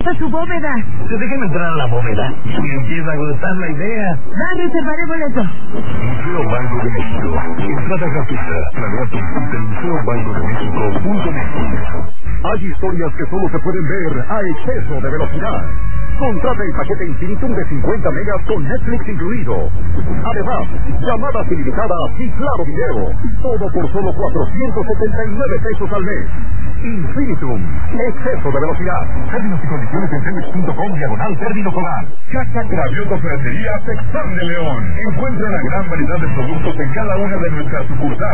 hasta su bóveda. Déjeme entrar a la bóveda y empieza a gustar la idea. Va, reservaré boleto. Museo Banco de México. Entrada gratuita. Planea tu visita en museobancodemexico.net. Hay historias que solo se pueden ver a exceso de velocidad. Contrata el paquete Infinitum de 50 megas con Netflix incluido. Además, llamadas ilimitadas y claro video. Todo por solo 479 pesos al mes. Infinitum. Exceso de velocidad. Términos y condiciones en Telmex.com/término solar. Casa Gravioto Ferretería Texán de León. Encuentra una gran variedad de productos en cada una de nuestras sucursales.